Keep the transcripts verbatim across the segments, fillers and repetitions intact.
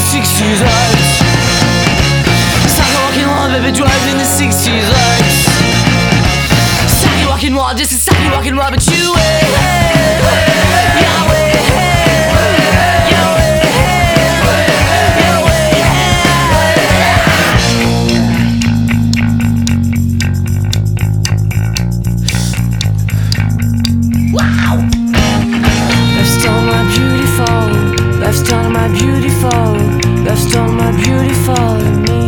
sixties lights. Psycho walking wild, baby, driving the sixties lights. Psycho walking wild, just a psycho walking wild, but you ain't. Left all my beautiful, left all my beautiful to me.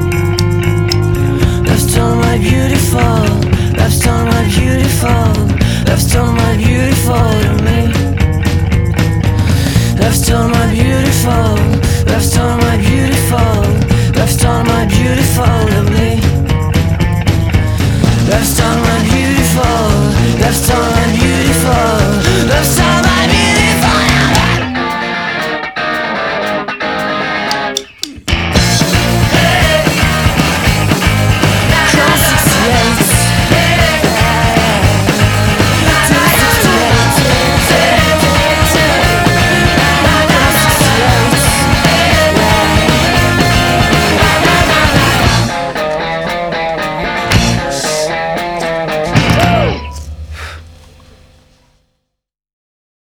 Left all my beautiful, left all my beautiful, left all my beautiful to me. Left all my beautiful, left all my beautiful, left all my beautiful to me. Left all my beautiful, left all my